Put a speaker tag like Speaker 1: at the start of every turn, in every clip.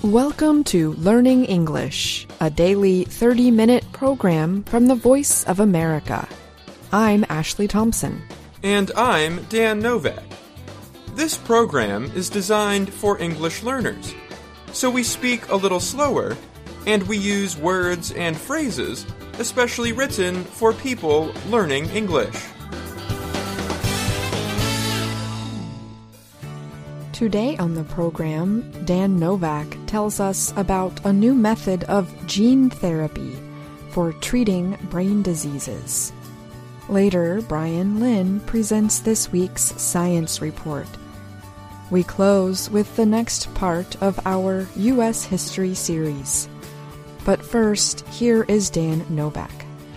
Speaker 1: Welcome to Learning English, a daily 30-minute program from the Voice of America. I'm Ashley Thompson.
Speaker 2: And I'm Dan Novak. This program is designed for English learners, so we speak a little slower, and we use words and phrases especially written for people learning English.
Speaker 1: Today on the program, Dan Novak tells us about a new method of gene therapy for treating brain diseases. Later, Brian Lynn presents this week's science report. We close with the next part of our U.S. History series. But first, here is Dan Novak.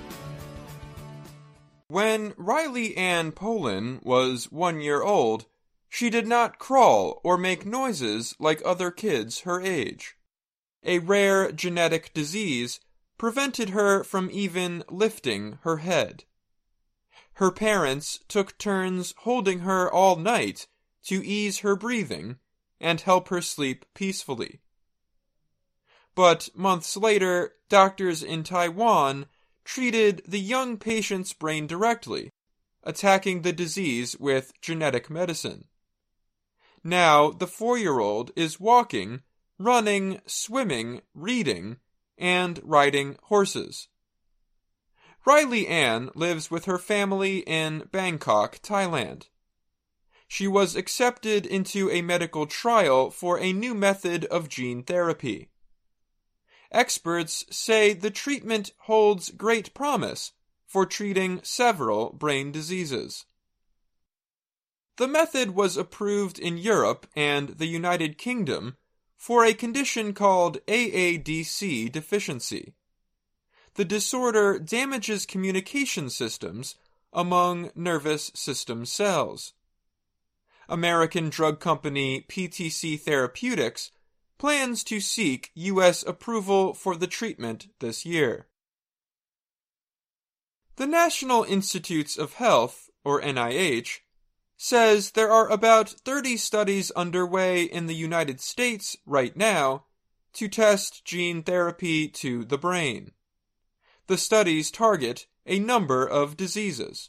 Speaker 2: When Riley Ann Polan was 1 year old, she did not crawl or make noises like other kids her age. A rare genetic disease prevented her from even lifting her head. Her parents took turns holding her all night to ease her breathing and help her sleep peacefully. But months later, doctors in Taiwan treated the young patient's brain directly, attacking the disease with genetic medicine. Now, the 4-year-old is walking, running, swimming, reading, and riding horses. Riley Ann lives with her family in Bangkok, Thailand. She was accepted into a medical trial for a new method of gene therapy. Experts say the treatment holds great promise for treating several brain diseases. The method was approved in Europe and the United Kingdom for a condition called AADC deficiency. The disorder damages communication systems among nervous system cells. American drug company PTC Therapeutics plans to seek U.S. approval for the treatment this year. The National Institutes of Health, or NIH, says there are about 30 studies underway in the United States right now to test gene therapy to the brain. The studies target a number of diseases.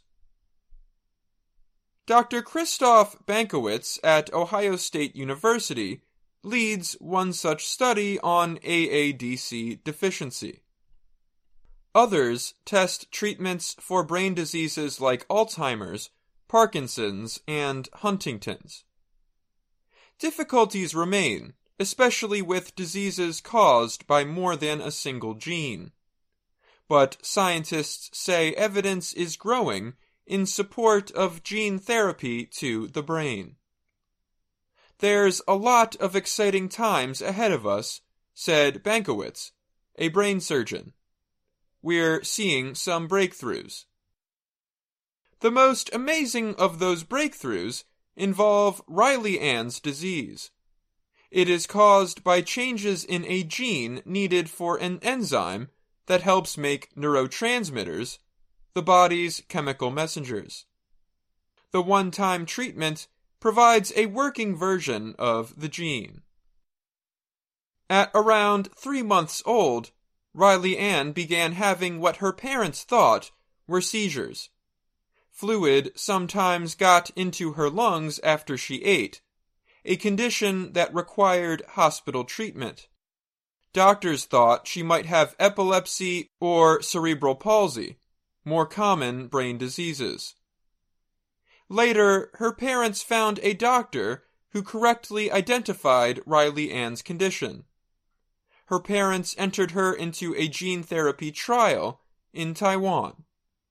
Speaker 2: Dr. Christoph Bankowitz at Ohio State University leads one such study on AADC deficiency. Others test treatments for brain diseases like Alzheimer's, Parkinson's, and Huntington's. Difficulties remain, especially with diseases caused by more than a single gene. But scientists say evidence is growing in support of gene therapy to the brain. There's a lot of exciting times ahead of us, said Bankowitz, a brain surgeon. We're seeing some breakthroughs. The most amazing of those breakthroughs involve Riley Ann's disease. It is caused by changes in a gene needed for an enzyme that helps make neurotransmitters, the body's chemical messengers. The one-time treatment provides a working version of the gene. At around 3 months old, Riley Ann began having what her parents thought were seizures. Fluid sometimes got into her lungs after she ate, a condition that required hospital treatment. Doctors thought she might have epilepsy or cerebral palsy, more common brain diseases. Later, her parents found a doctor who correctly identified Riley Ann's condition. Her parents entered her into a gene therapy trial in Taiwan.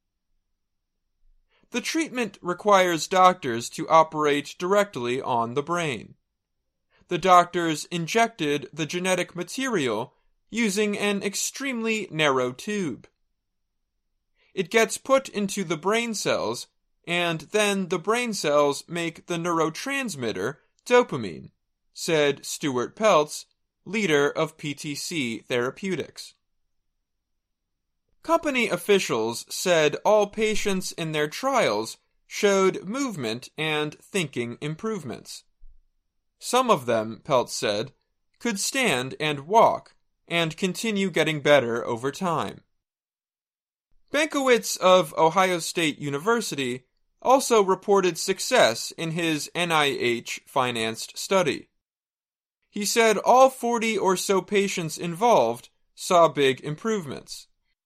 Speaker 2: The treatment requires doctors to operate directly on the brain. The doctors injected the genetic material using an extremely narrow tube. It gets put into the brain cells, and then the brain cells make the neurotransmitter dopamine, said Stuart Peltz, leader of PTC Therapeutics. Company officials said all patients in their trials showed movement and thinking improvements. Some of them, Peltz said, could stand and walk and continue getting better over time. Benkowitz of Ohio State University also reported success in his NIH-financed study. He said all 40 or so patients involved saw big improvements.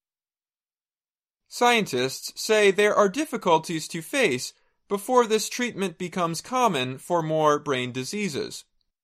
Speaker 2: Scientists say there are difficulties to face before this treatment becomes common for more brain diseases.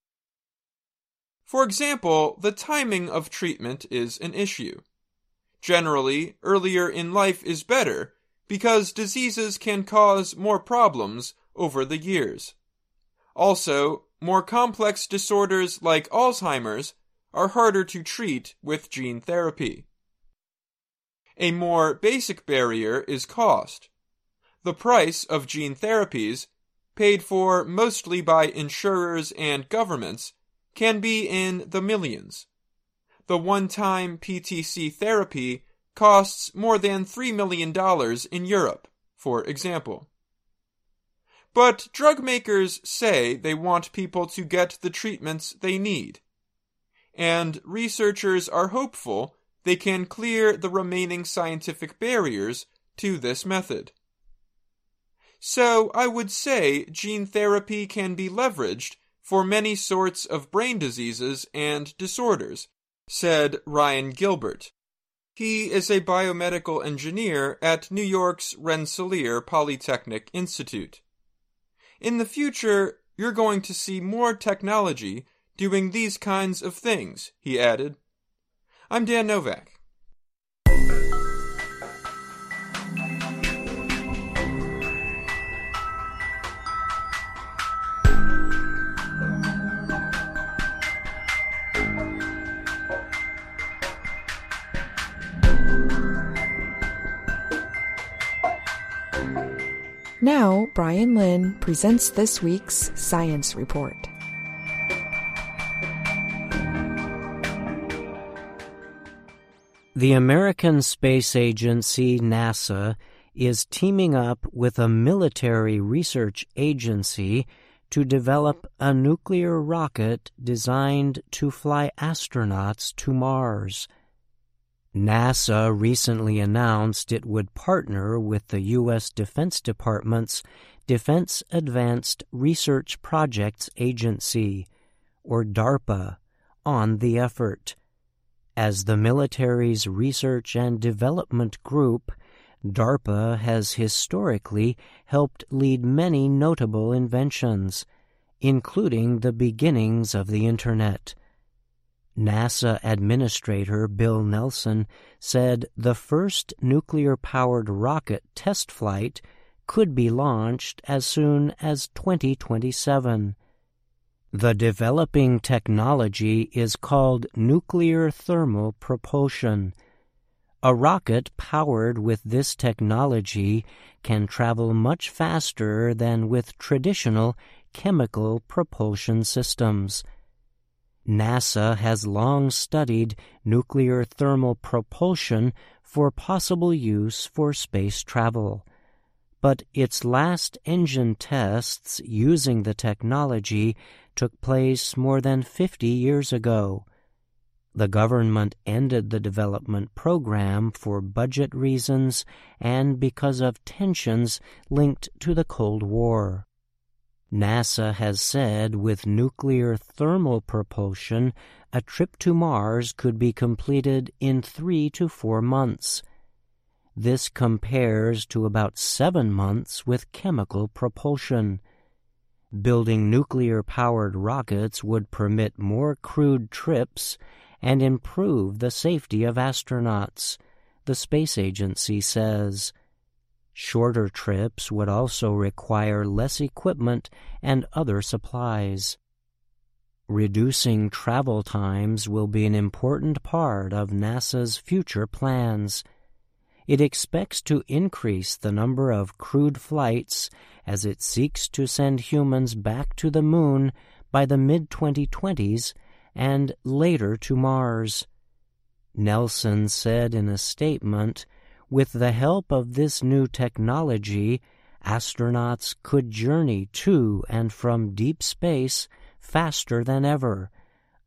Speaker 2: For example, the timing of treatment is an issue. Generally, earlier in life is better because diseases can cause more problems over the years. Also, more complex disorders like Alzheimer's are harder to treat with gene therapy. A more basic barrier is cost. The price of gene therapies, paid for mostly by insurers and governments, can be in the millions. The one-time PTC therapy costs more than $3 million in Europe, for example. But drug makers say they want people to get the treatments they need. And researchers are hopeful they can clear the remaining scientific barriers to this method. So I would say gene therapy can be leveraged for many sorts of brain diseases and disorders, said Ryan Gilbert. He is a biomedical engineer at New York's Rensselaer Polytechnic Institute. In the future, you're going to see more technology doing these kinds of things, he added. I'm Dan Novak.
Speaker 1: Now, Brian Lynn presents this week's Science Report.
Speaker 3: The American Space Agency, NASA, is teaming up with a military research agency to develop a nuclear rocket designed to fly astronauts to Mars. NASA recently announced it would partner with the U.S. Defense Department's Defense Advanced Research Projects Agency, or DARPA, on the effort. As the military's research and development group, DARPA has historically helped lead many notable inventions, including the beginnings of the Internet. NASA Administrator Bill Nelson said the first nuclear-powered rocket test flight could be launched as soon as 2027. The developing technology is called nuclear thermal propulsion. A rocket powered with this technology can travel much faster than with traditional chemical propulsion systems. NASA has long studied nuclear thermal propulsion for possible use for space travel, but its last engine tests using the technology took place more than 50 years ago. The government ended the development program for budget reasons and because of tensions linked to the Cold War. NASA has said with nuclear thermal propulsion, a trip to Mars could be completed in 3 to 4 months. This compares to about 7 months with chemical propulsion. Building nuclear-powered rockets would permit more crewed trips and improve the safety of astronauts, the space agency says. Shorter trips would also require less equipment and other supplies. Reducing travel times will be an important part of NASA's future plans. It expects to increase the number of crewed flights as it seeks to send humans back to the Moon by the mid-2020s and later to Mars. Nelson said in a statement, "With the help of this new technology, astronauts could journey to and from deep space faster than ever,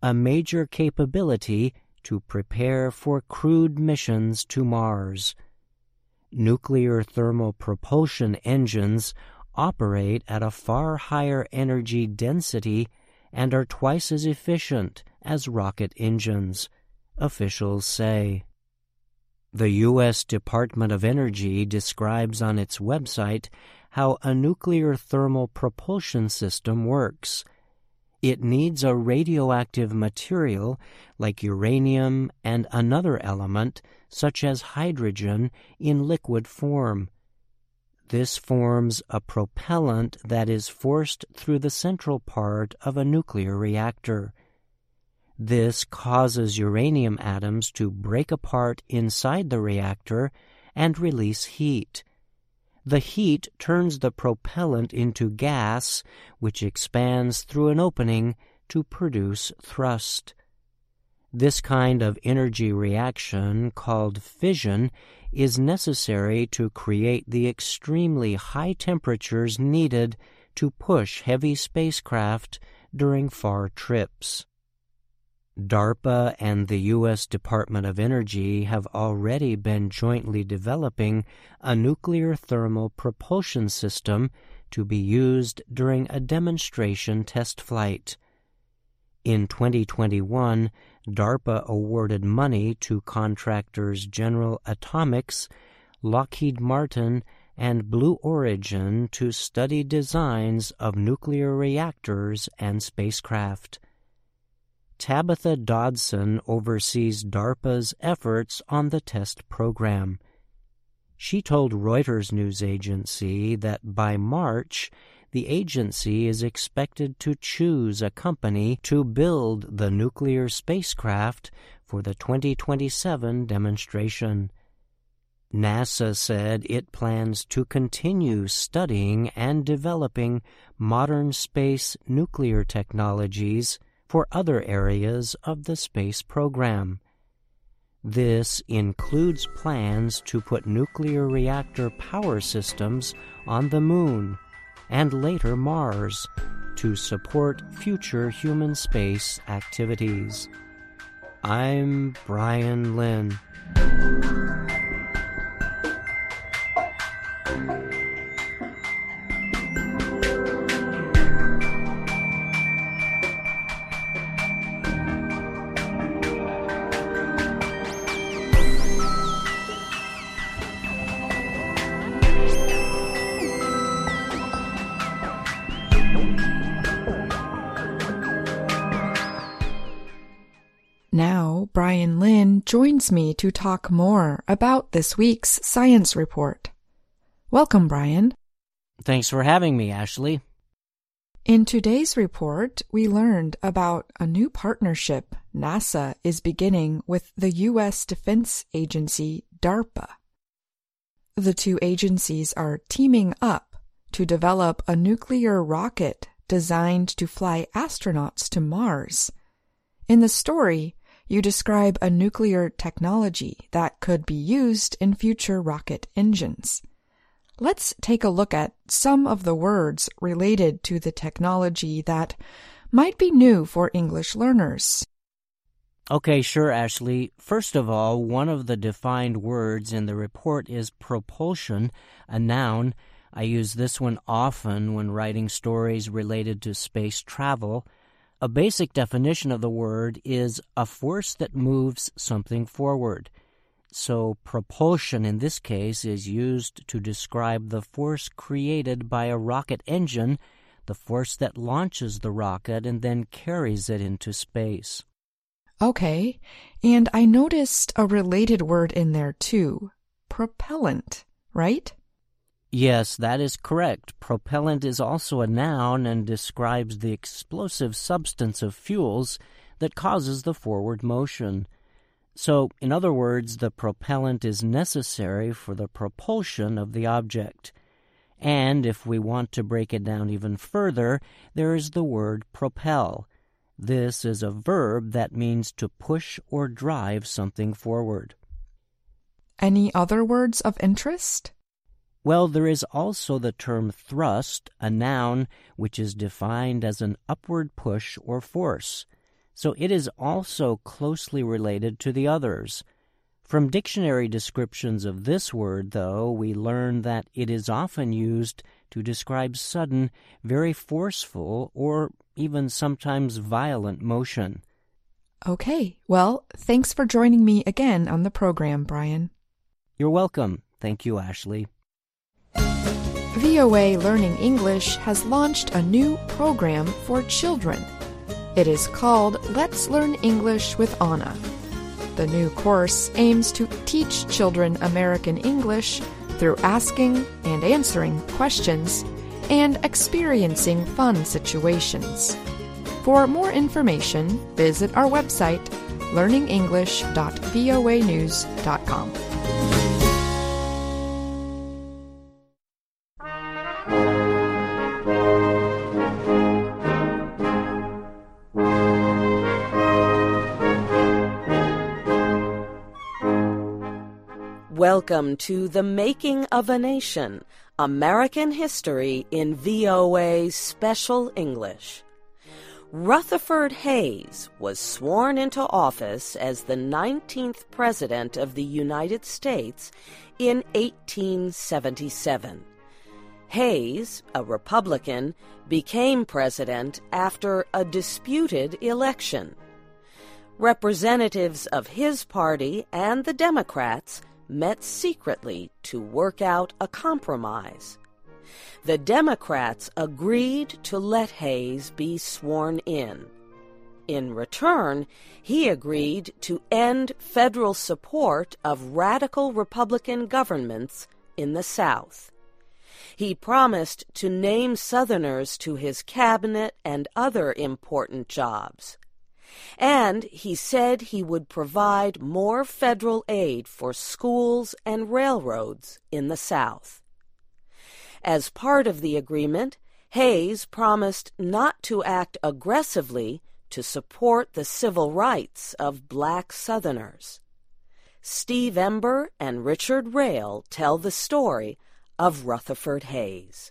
Speaker 3: a major capability to prepare for crewed missions to Mars. Nuclear thermal propulsion engines operate at a far higher energy density and are twice as efficient as rocket engines, officials say. The U.S. Department of Energy describes on its website how a nuclear thermal propulsion system works. It needs a radioactive material like uranium and another element, such as hydrogen, in liquid form. This forms a propellant that is forced through the central part of a nuclear reactor. This causes uranium atoms to break apart inside the reactor and release heat. The heat turns the propellant into gas, which expands through an opening to produce thrust. This kind of energy reaction, called fission, is necessary to create the extremely high temperatures needed to push heavy spacecraft during far trips. DARPA and the U.S. Department of Energy have already been jointly developing a nuclear thermal propulsion system to be used during a demonstration test flight. In 2021, DARPA awarded money to contractors General Atomics, Lockheed Martin, and Blue Origin to study designs of nuclear reactors and spacecraft. Tabitha Dodson oversees DARPA's efforts on the test program. She told Reuters news agency that by March, the agency is expected to choose a company to build the nuclear spacecraft for the 2027 demonstration. NASA said it plans to continue studying and developing modern space nuclear technologies for other areas of the space program. This includes plans to put nuclear reactor power systems on the Moon and later Mars to support future human space activities. I'm Brian Lynn.
Speaker 1: Now, Brian Lynn joins me to talk more about this week's science report. Welcome, Brian.
Speaker 3: Thanks for having me, Ashley.
Speaker 1: In today's report, we learned about a new partnership NASA is beginning with the U.S. Defense Agency, DARPA. The two agencies are teaming up to develop a nuclear rocket designed to fly astronauts to Mars. In the story, you describe a nuclear technology that could be used in future rocket engines. Let's take a look at some of the words related to the technology that might be new for English learners.
Speaker 3: Okay, sure, Ashley. First of all, one of the defined words in the report is propulsion, a noun. I use this one often when writing stories related to space travel. A basic definition of the word is a force that moves something forward. So propulsion in this case is used to describe the force created by a rocket engine, the force that launches the rocket and then carries it into space.
Speaker 1: Okay, and I noticed a related word in there too, propellant, right?
Speaker 3: Yes, that is correct. Propellant is also a noun and describes the explosive substance of fuels that causes the forward motion. So, in other words, the propellant is necessary for the propulsion of the object. And if we want to break it down even further, there is the word propel. This is a verb that means to push or drive something forward.
Speaker 1: Any other words of interest?
Speaker 3: Well, there is also the term thrust, a noun which is defined as an upward push or force. so it is also closely related to the others. From dictionary descriptions of this word, though, we learn that it is often used to describe sudden, very forceful, or even sometimes violent motion.
Speaker 1: Okay, well, thanks for joining me again on the program, Brian.
Speaker 3: You're welcome. Thank you, Ashley.
Speaker 1: VOA Learning English has launched a new program for children. It is called Let's Learn English with Anna. The new course aims to teach children American English through asking and answering questions and experiencing fun situations. For more information, visit our website, learningenglish.voanews.com.
Speaker 4: Welcome to The Making of a Nation, American History in VOA Special English. Rutherford Hayes was sworn into office as the 19th President of the United States in 1877. Hayes, a Republican, became president after a disputed election. Representatives of his party and the Democrats met secretly to work out a compromise. The Democrats agreed to let Hayes be sworn in. In return, he agreed to end federal support of radical Republican governments in the South. He promised to name Southerners to his cabinet and other important jobs. And he said he would provide more federal aid for schools and railroads in the South. As part of the agreement, Hayes promised not to act aggressively to support the civil rights of black Southerners. Steve Ember and Richard Rail tell the story of Rutherford Hayes.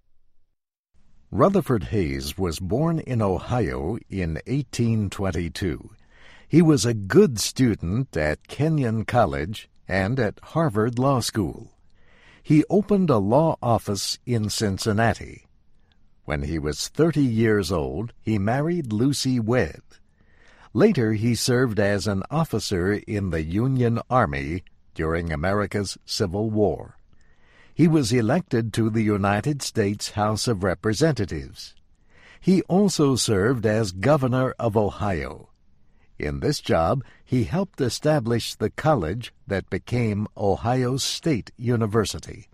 Speaker 5: Rutherford Hayes was born in Ohio in 1822. He was a good student at Kenyon College and at Harvard Law School. He opened a law office in Cincinnati. When he was 30 years old, he married Lucy Webb. Later, he served as an officer in the Union Army during America's Civil War. He was elected to the United States House of Representatives. He also served as governor of Ohio. In this job, he helped establish the college that became Ohio State University.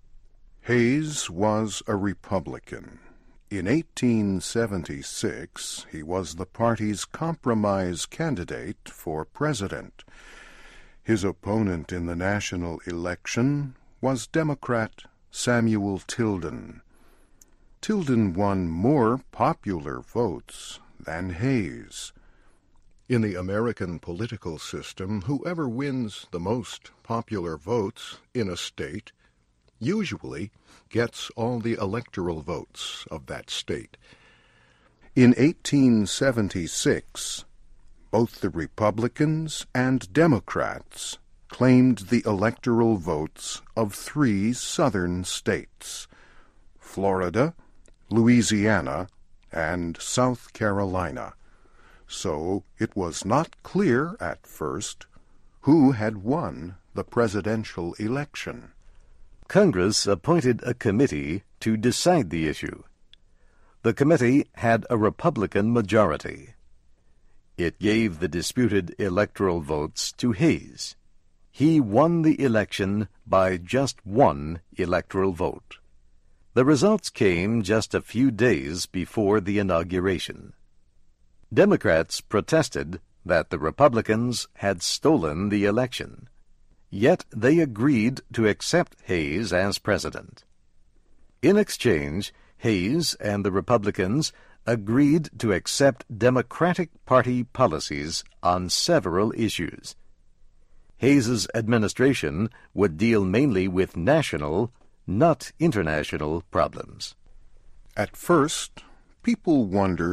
Speaker 6: Hayes was a Republican. In 1876, he was the party's compromise candidate for president. His opponent in the national election was Democrat Samuel Tilden. Tilden won more popular votes than Hayes. In the American political system, whoever wins the most popular votes in a state usually gets all the electoral votes of that state. In 1876, both the Republicans and Democrats claimed the electoral votes of 3 southern states, Florida, Louisiana, and South Carolina. So it was not clear at first who had won the presidential election.
Speaker 5: Congress appointed a committee to decide the issue. The committee had a Republican majority. It gave the disputed electoral votes to Hayes. He won the election by just 1 electoral vote. The results came just a few days before the inauguration. Democrats protested that the Republicans had stolen the election. Yet they agreed to accept Hayes as president. In exchange, Hayes and the Republicans agreed to accept Democratic Party policies on several issues. Hayes's administration would deal mainly with national, not international, problems.
Speaker 6: At first, people wondered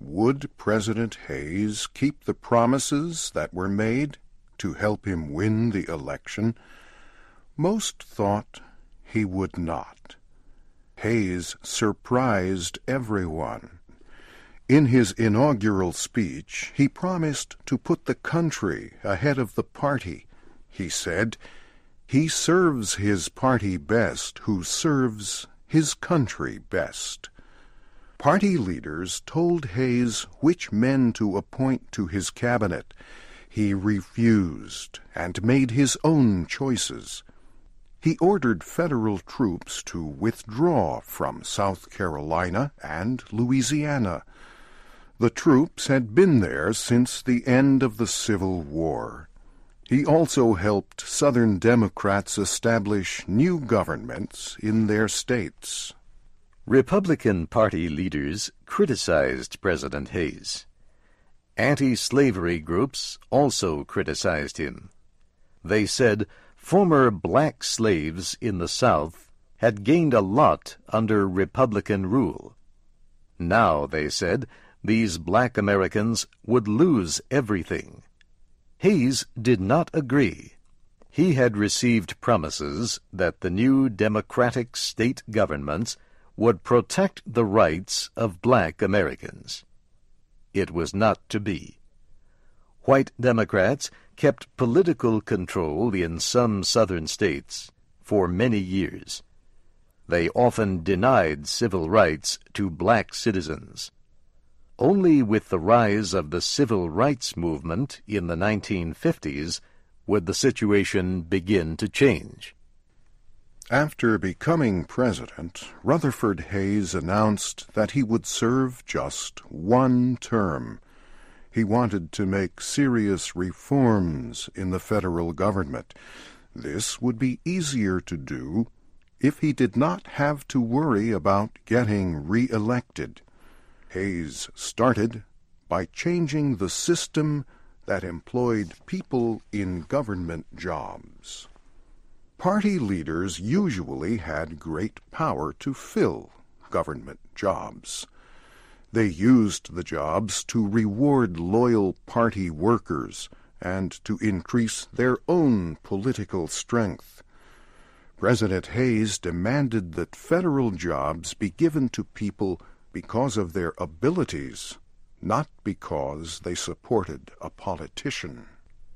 Speaker 6: would President Hayes keep the promises that were made to help him win the election? Most thought he would not. Hayes surprised everyone. In his inaugural speech, he promised to put the country ahead of the party. He said, "He serves his party best who serves his country best." Party leaders told Hayes which men to appoint to his cabinet. He refused and made his own choices. He ordered federal troops to withdraw from South Carolina and Louisiana. The troops had been there since the end of the Civil War. He also helped Southern Democrats establish new governments in their states.
Speaker 5: Republican Party leaders criticized President Hayes. Anti-slavery groups also criticized him. They said former black slaves in the South had gained a lot under Republican rule. Now, they said, these black Americans would lose everything. Hayes did not agree. He had received promises that the new Democratic state governments would protect the rights of black Americans. It was not to be. White Democrats kept political control in some southern states for many years. They often denied civil rights to black citizens. Only with the rise of the civil rights movement in the 1950s would the situation begin to change.
Speaker 6: After becoming president, Rutherford Hayes announced that he would serve just one term. He wanted to make serious reforms in the federal government. This would be easier to do if he did not have to worry about getting re-elected. Hayes started by changing the system that employed people in government jobs. Party leaders usually had great power to fill government jobs. They used the jobs to reward loyal party workers and to increase their own political strength. President Hayes demanded that federal jobs be given to people because of their abilities, not because they supported a politician.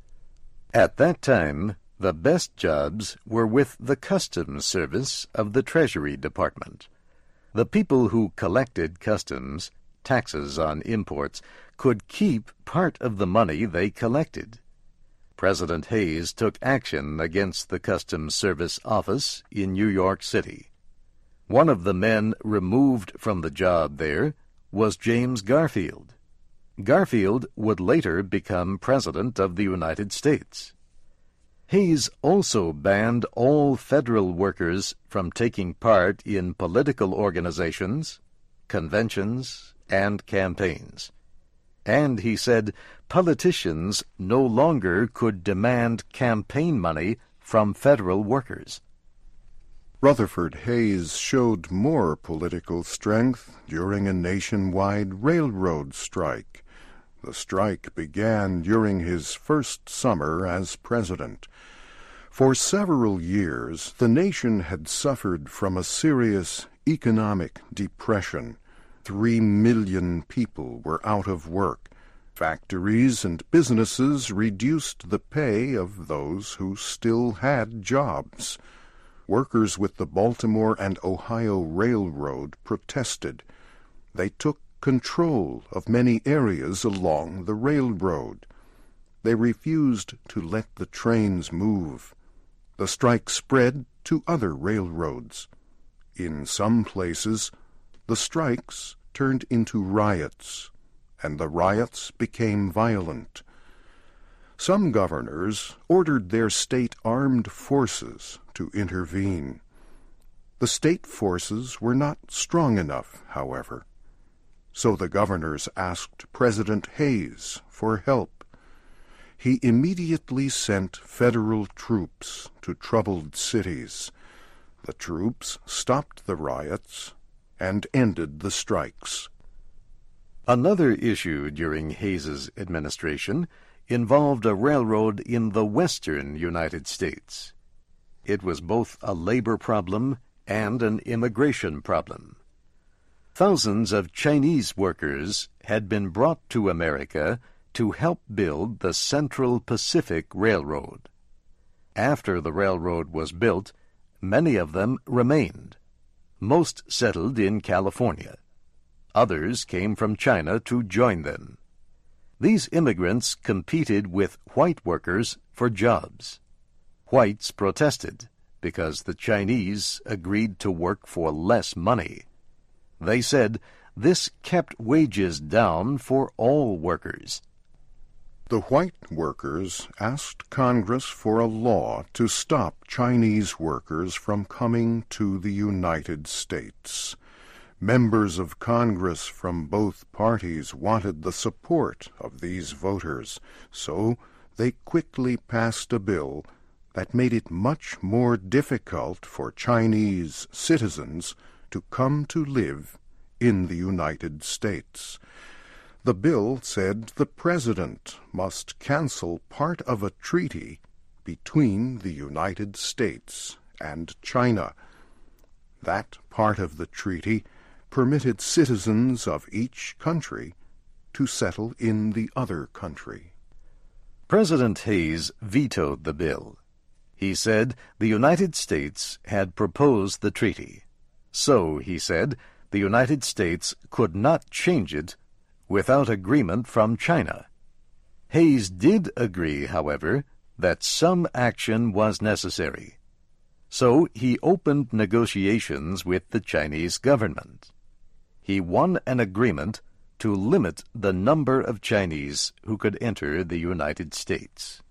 Speaker 5: At that time, the best jobs were with the Customs Service of the Treasury Department. The people who collected customs, taxes on imports, could keep part of the money they collected. President Hayes took action against the Customs Service office in New York City. One of the men removed from the job there was James Garfield. Garfield would later become President of the United States. Hayes also banned all federal workers from taking part in political organizations, conventions, and campaigns. And he said politicians no longer could demand campaign money from federal workers.
Speaker 6: Rutherford Hayes showed more political strength during a nationwide railroad strike. The strike began during his first summer as president. For several years, the nation had suffered from a serious economic depression. 3 million people were out of work. Factories and businesses reduced the pay of those who still had jobs. Workers with the Baltimore and Ohio Railroad protested. They took control of many areas along the railroad. They refused to let the trains move. The strike spread to other railroads. In some places, the strikes turned into riots, and the riots became violent. Some governors ordered their state armed forces to intervene. The state forces were not strong enough, however. So the governors asked President Hayes for help. He immediately sent federal troops to troubled cities. The troops stopped the riots and ended the strikes.
Speaker 5: Another issue during Hayes's administration involved a railroad in the western United States. It was both a labor problem and an immigration problem. Thousands of Chinese workers had been brought to America to help build the Central Pacific Railroad. After the railroad was built, many of them remained. Most settled in California. Others came from China to join them. These immigrants competed with white workers for jobs. Whites protested because the Chinese agreed to work for less money. They said this kept wages down for all workers.
Speaker 6: The white workers asked Congress for a law to stop Chinese workers from coming to the United States. Members of Congress from both parties wanted the support of these voters, so they quickly passed a bill that made it much more difficult for Chinese citizens to come to live in the United States. The bill said the President must cancel part of a treaty between the United States and China. That part of the treaty permitted citizens of each country to settle in the other country.
Speaker 5: President Hayes vetoed the bill. He said the United States had proposed the treaty. So, he said, the United States could not change it without agreement from China. Hayes did agree, however, that some action was necessary. So he opened negotiations with the Chinese government. He won an agreement to limit the number of Chinese who could enter the United States.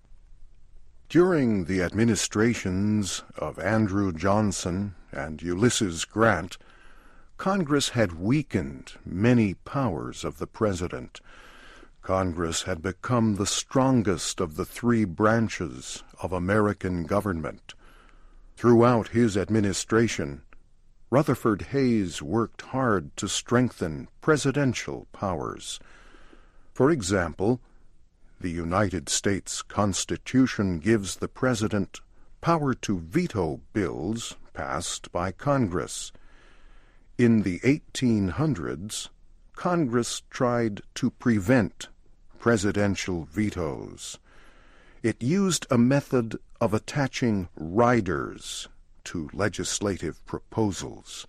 Speaker 6: During the administrations of Andrew Johnson and Ulysses Grant, Congress had weakened many powers of the President. Congress had become the strongest of the three branches of American government. Throughout his administration, Rutherford Hayes worked hard to strengthen presidential powers. For example, the United States Constitution gives the President power to veto bills passed by Congress. In the 1800s, Congress tried to prevent presidential vetoes. It used a method of attaching riders to legislative proposals.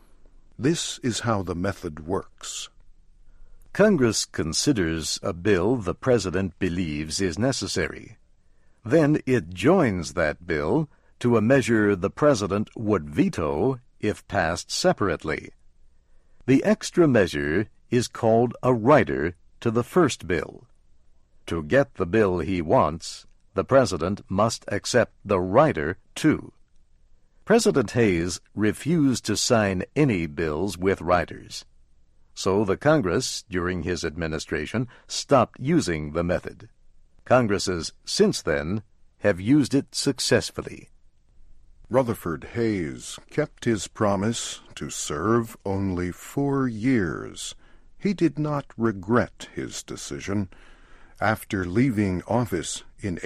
Speaker 6: This is how the method works.
Speaker 5: Congress considers a bill the President believes is necessary. Then it joins that bill to a measure the President would veto if passed separately. The extra measure is called a rider to the first bill. To get the bill he wants, the President must accept the rider too. President Hayes refused to sign any bills with riders. So the Congress, during his administration, stopped using the method. Congresses since then have used it successfully.
Speaker 6: Rutherford Hayes kept his promise to serve only 4 years. He did not regret his decision. After leaving office in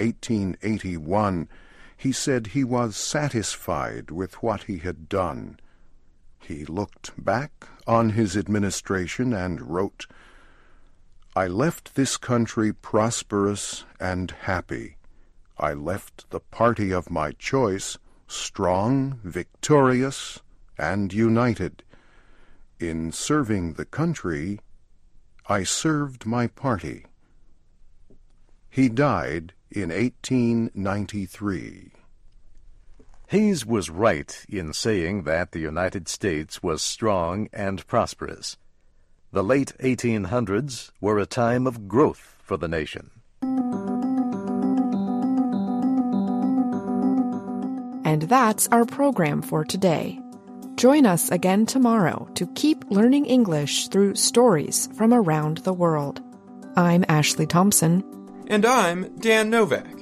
Speaker 6: 1881, he said he was satisfied with what he had done. He looked back on his administration and wrote, "I left this country prosperous and happy. I left the party of my choice strong, victorious, and united. In serving the country, I served my party." He died in 1893.
Speaker 5: Hayes was right in saying that the United States was strong and prosperous. The late 1800s were a time of growth for the nation.
Speaker 1: And that's our program for today. Join us again tomorrow to keep learning English through stories from around the world. I'm Ashley Thompson.
Speaker 2: And I'm Dan Novak.